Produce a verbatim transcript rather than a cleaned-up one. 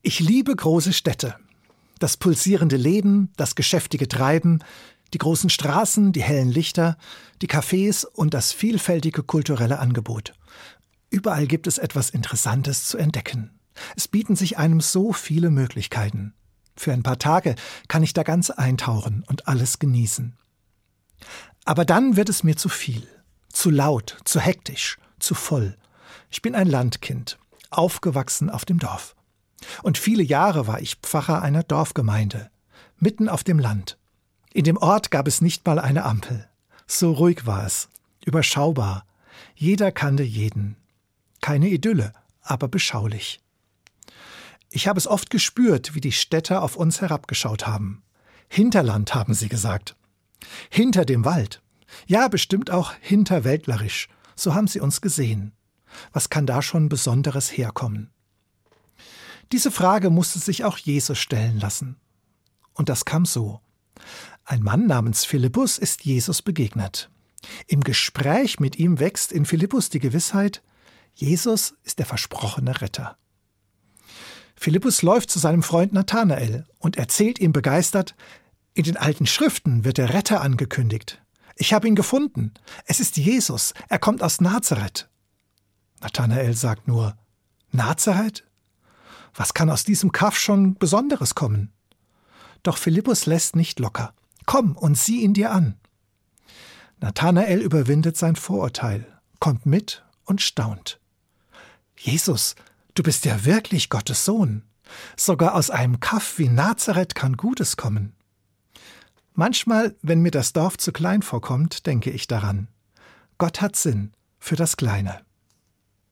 Ich liebe große Städte. Das pulsierende Leben, das geschäftige Treiben, die großen Straßen, die hellen Lichter, die Cafés und das vielfältige kulturelle Angebot. Überall gibt es etwas Interessantes zu entdecken. Es bieten sich einem so viele Möglichkeiten. Für ein paar Tage kann ich da ganz eintauchen und alles genießen. Aber dann wird es mir zu viel, zu laut, zu hektisch, zu voll. Ich bin ein Landkind, aufgewachsen auf dem Dorf. Und viele Jahre war ich Pfarrer einer Dorfgemeinde, mitten auf dem Land. In dem Ort gab es nicht mal eine Ampel. So ruhig war es, überschaubar. Jeder kannte jeden. Keine Idylle, aber beschaulich. Ich habe es oft gespürt, wie die Städter auf uns herabgeschaut haben. Hinterland, haben sie gesagt. Hinter dem Wald. Ja, bestimmt auch hinterwäldlerisch. So haben sie uns gesehen. Was kann da schon Besonderes herkommen? Diese Frage musste sich auch Jesus stellen lassen. Und das kam so. Ein Mann namens Philippus ist Jesus begegnet. Im Gespräch mit ihm wächst in Philippus die Gewissheit, Jesus ist der versprochene Retter. Philippus läuft zu seinem Freund Nathanael und erzählt ihm begeistert, in den alten Schriften wird der Retter angekündigt. Ich habe ihn gefunden. Es ist Jesus. Er kommt aus Nazareth. Nathanael sagt nur, Nazareth? Was kann aus diesem Kaff schon Besonderes kommen? Doch Philippus lässt nicht locker. Komm und sieh ihn dir an. Nathanael überwindet sein Vorurteil, kommt mit und staunt. Jesus, du bist ja wirklich Gottes Sohn. Sogar aus einem Kaff wie Nazareth kann Gutes kommen. Manchmal, wenn mir das Dorf zu klein vorkommt, denke ich daran. Gott hat Sinn für das Kleine.